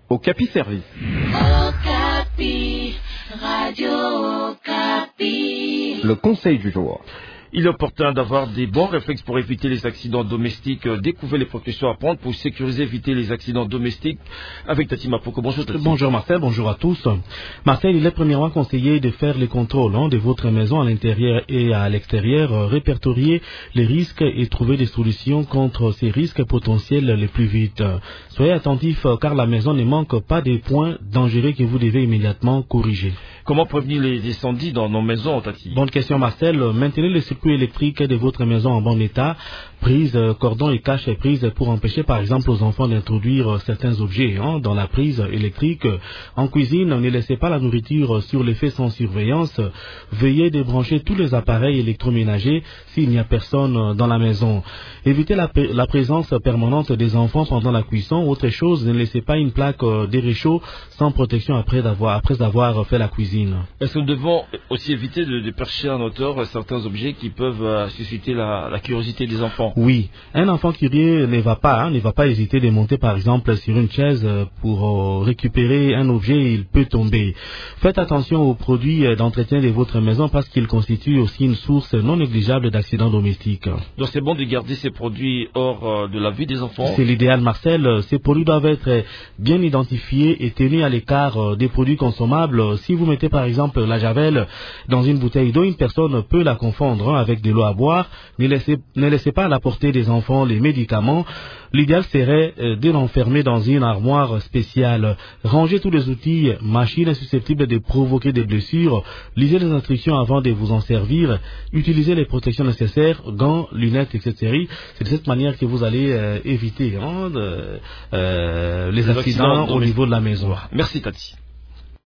Okapi Service. Okapi, Radio Okapi. Le conseil du jour. Il est opportun d'avoir des bons réflexes pour éviter les accidents domestiques. Découvrez les précautions à prendre pour sécuriser, éviter les accidents domestiques. Avec Tati Mapoko. Bonjour Tati. Bonjour Marcel, bonjour à tous. Marcel, il est premièrement conseillé de faire les contrôles de votre maison à l'intérieur et à l'extérieur, répertorier les risques et trouver des solutions contre ces risques potentiels les plus vite. Soyez attentifs car la maison ne manque pas des points dangereux que vous devez immédiatement corriger. Comment prévenir les incendies dans nos maisons, Tati? Bonne question Marcel. Maintenez le circuit électrique de votre maison en bon état. Prise, cordon et cache prise pour empêcher par exemple aux enfants d'introduire certains objets dans la prise électrique. En cuisine, ne laissez pas la nourriture sur le feu sans surveillance. Veuillez débrancher tous les appareils électroménagers s'il n'y a personne dans la maison. Évitez la présence permanente des enfants pendant la cuisson. Autre chose, ne laissez pas une plaque de réchaud sans protection après avoir fait la cuisine. Est-ce que nous devons aussi éviter de percher en hauteur certains objets qui peuvent susciter la curiosité des enfants? Oui, un enfant curieux ne va pas hésiter de monter par exemple sur une chaise pour récupérer un objet, il peut tomber. Faites attention aux produits d'entretien de votre maison parce qu'ils constituent aussi une source non négligeable d'accidents domestiques. Donc c'est bon de garder ces produits hors de la vue des enfants? C'est l'idéal Marcel, ces produits doivent être bien identifiés et tenus à l'écart des produits consommables. Si vous mettez par exemple la javel dans une bouteille d'eau, une personne peut la confondre avec de l'eau à boire. Ne laissez pas à la portée des enfants les médicaments. L'idéal serait de l'enfermer dans une armoire spéciale. Rangez tous les outils, machines susceptibles de provoquer des blessures. Lisez les instructions avant de vous en servir. Utilisez les protections nécessaires, gants, lunettes, etc. C'est de cette manière que vous allez éviter les accidents au niveau de la maison. Merci Tati.